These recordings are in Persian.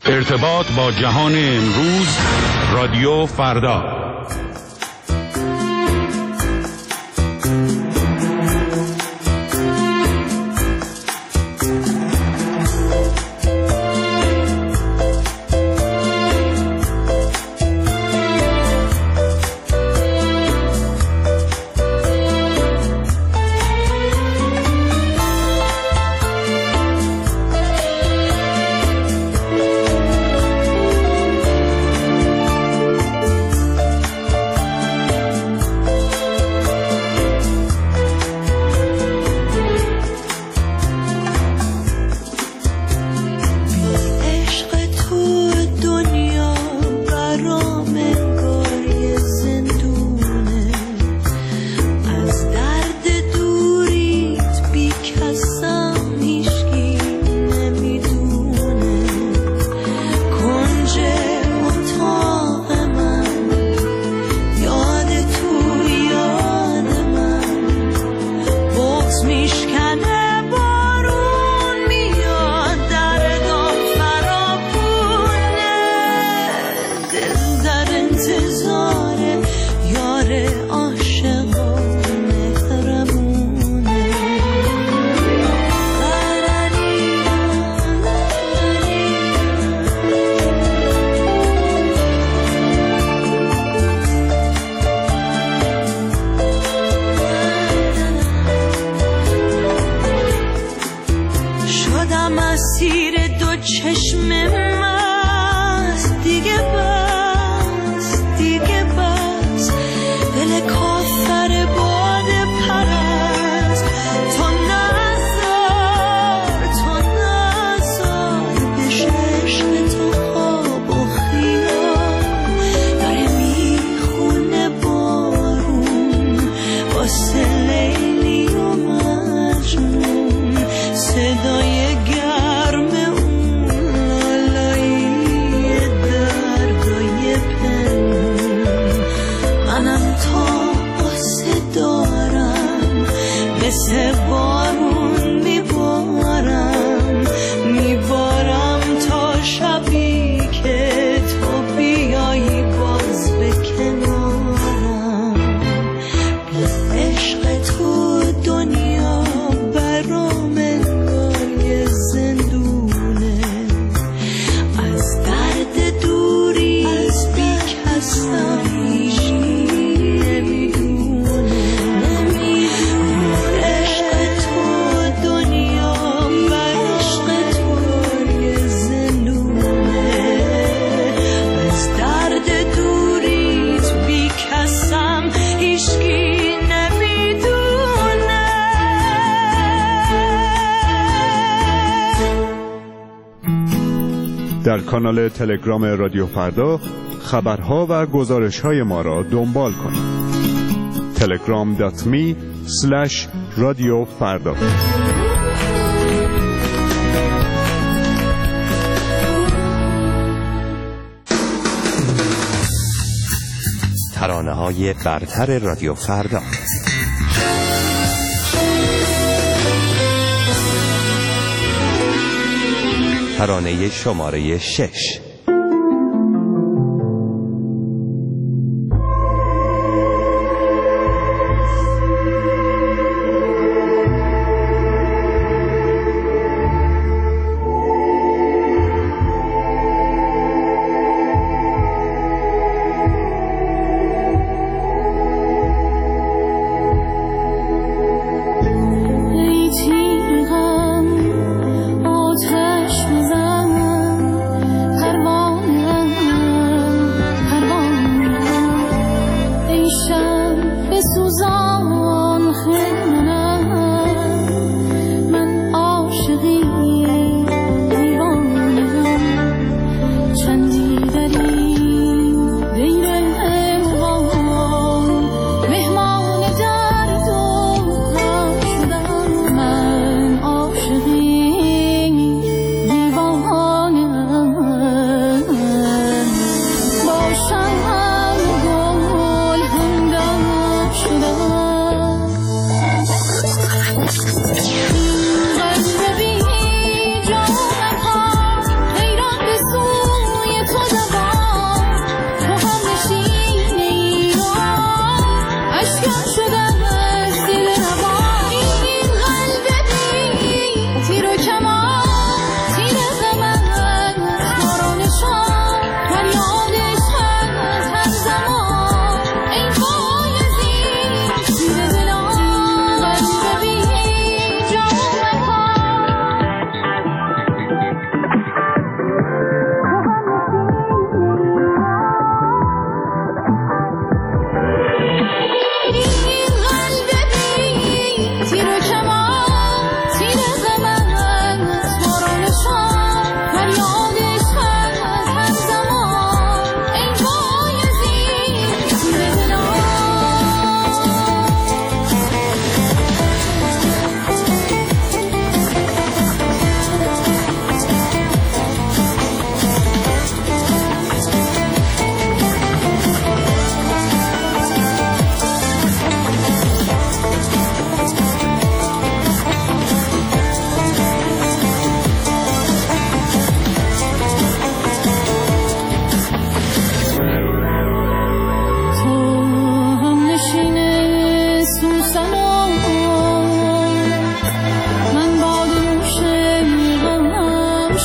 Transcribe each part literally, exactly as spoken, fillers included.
ارتباط با جهان امروز، رادیو فردا. در کانال تلگرام رادیو فردا خبرها و گزارش‌های ما را دنبال کنید. تلگرام دات می اسلش رادیو فردا. ترانه‌های برتر رادیو فردا. ترانه شماره شش. پروانه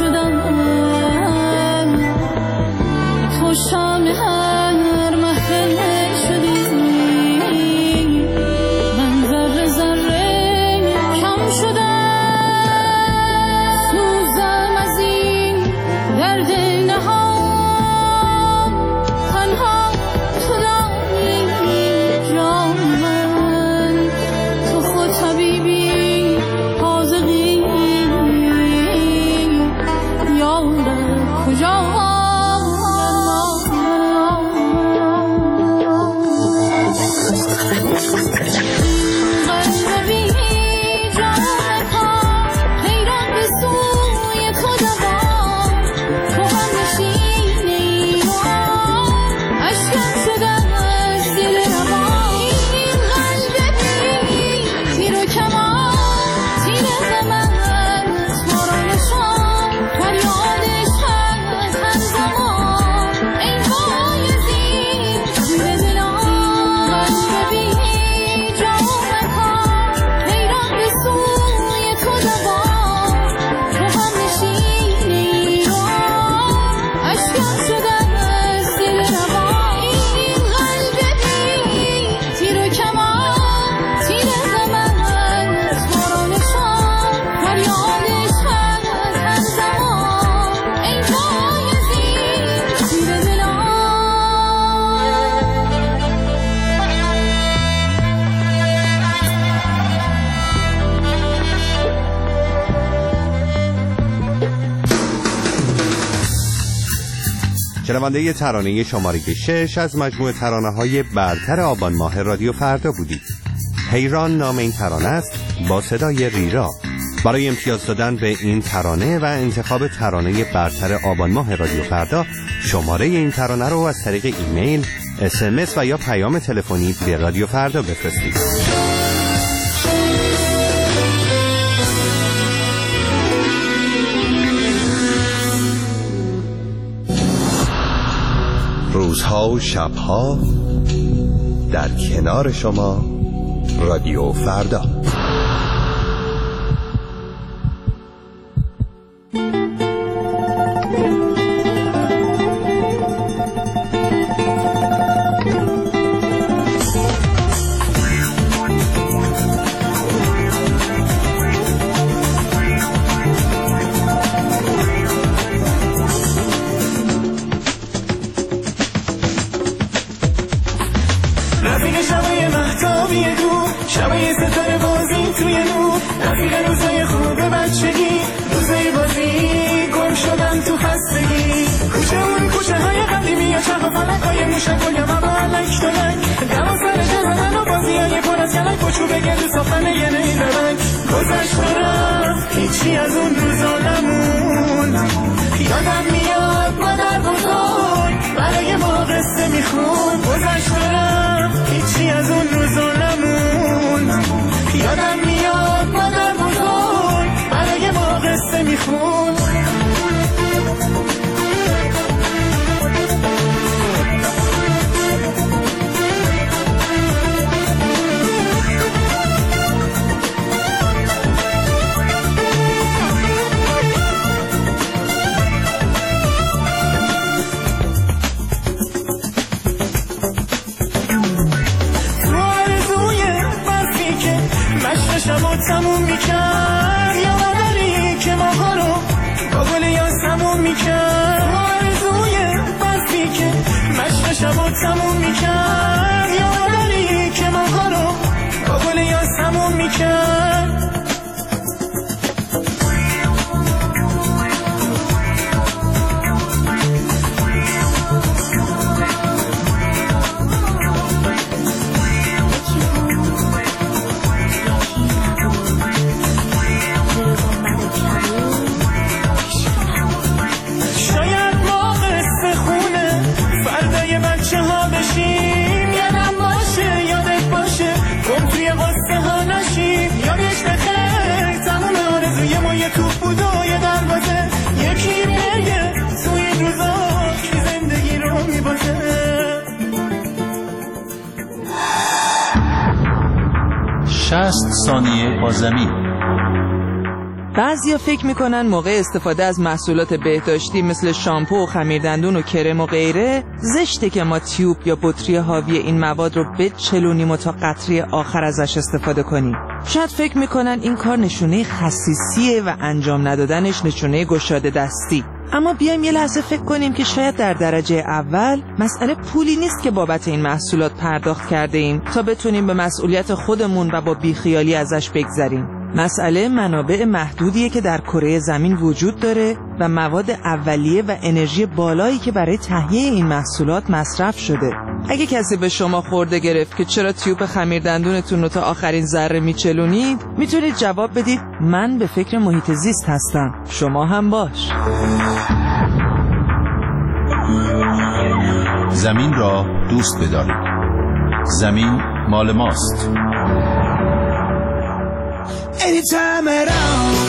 شنونده ترانه شماره شش از مجموعه ترانه‌های برتر آبان ماه رادیو فردا بودید. حیران نام این ترانه است با صدای ریرا. برای امتیاز دادن به این ترانه و انتخاب ترانه برتر آبان ماه رادیو فردا شماره این ترانه رو از طریق ایمیل، اس ام اس و یا پیام تلفنی به رادیو فردا بفرستید. روزها و شبها در کنار شما رادیو فردا. هیچی از اون روزا نمون، یادم میاد مادر بزرگ برای ما قصه میخون. گذشت رفت هیچی از اون روزا نمون، یادم میاد مادر بزرگ برای ما قصه میخون. تموم میکرد یادری که ماها رو با گل یاسمون میکرد. آرزوی برفی که مشت شبا تموم میکرد یادری که ماها رو با گل یاسمون میکرد. شصت ثانیه با زمین. بعضیا فکر میکنن موقع استفاده از محصولات بهداشتی مثل شامپو و خمیردندون و کرم و غیره زشته که ما تیوب یا بطری حاوی این مواد رو بچلونیم و تا قطره آخر ازش استفاده کنیم. شاید فکر میکنن این کار نشونه خسیسیه و انجام ندادنش نشونه گشاده دستی. اما بیایم یه لحظه فکر کنیم که شاید در درجه اول مسئله پولی نیست که بابت این محصولات پرداخت کرده ایم تا بتونیم به مسئولیت خودمون و با بیخیالی ازش بگذریم. مسئله منابع محدودیه که در کره زمین وجود داره و مواد اولیه و انرژی بالایی که برای تهیه این محصولات مصرف شده. اگه کسی به شما خورده گرفت که چرا تیوب خمیردندونتون رو تا آخرین ذره میچلونید، میتونید جواب بدید من به فکر محیط زیست هستم، شما هم باش. زمین را دوست بدارید. زمین مال ماست. Anytime at all